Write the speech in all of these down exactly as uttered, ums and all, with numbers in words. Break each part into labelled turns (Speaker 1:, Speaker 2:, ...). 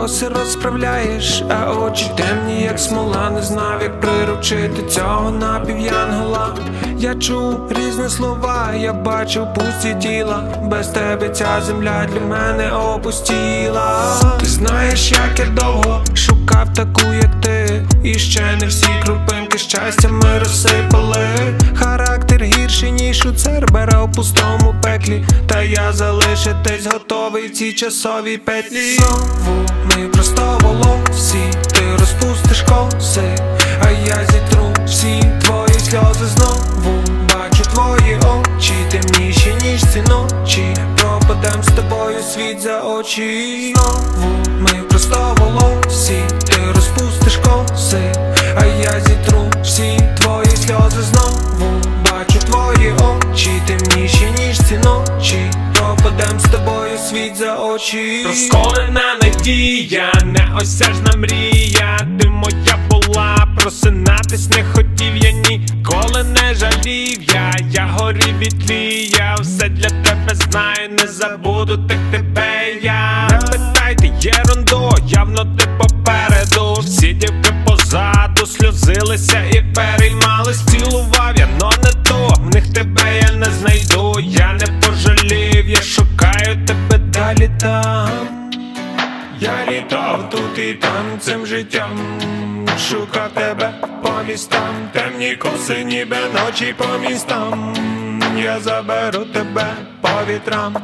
Speaker 1: коси розправляєш, а очі темні, як смола. Не знав, як приручити цього напів'янгола. Я чув різні слова, я бачив пусті тіла. Без тебе ця земля для мене опустіла. Ти знаєш, як я довго шукав таку, як ти. І ще не всі крупинки щастя ми розсипали. Характер гірший, ніж у Цербера у пустому пеклі. Та я залишитись готовий в цій часовій петлі. Знову ми просто волосі, ти розпустиш коси, а я зітру всі твої сльози. Знову бачу твої очі, темніші, ніж ці ночі. Пропадем з тобою світ за очі. Знову ми просто волосі, ти розпустиш коси, а я зітру всі твої сльози. Знову бачу твої очі, темніші, ніж ці ночі. Пропадем з тобою світ за очі.
Speaker 2: Розколена надія, неосяжна мрія. Ти моя була, просинатись не хотів я ніколи, не жалів я. Я горів і тлів, я все для тебе знаю, не забуду так тебе я. Не питайте єрунду, явно ти попереду. Всі дівки позаду сльозилися і переймались. Цілував я, но не то, в них тебе я не знайду. Я не пожалів, я шукаю тебе далі там.
Speaker 1: Я літав тут і там цим життям, шукав тебе по містам. Темні коси, ніби ночі по містам. Я заберу тебе по вітрам.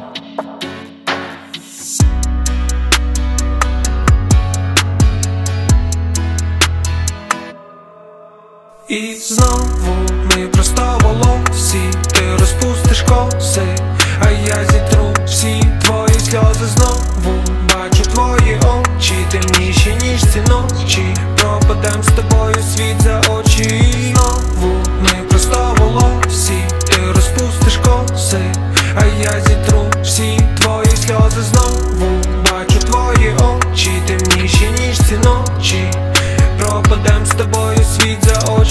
Speaker 1: І знову ми просто волосі, ти розпустиш коси, а я зітру всі твої сльози. Знову бачу твої очі, темніші, ніж ці ночі. Пропадем з тобою світ за очі. Знову ми просто волосі, ти розпустиш коси, а я зітру всі твої сльози. Знову бачу твої очі, темніші, ніж ці ночі. Пропадем з тобою світ за очі.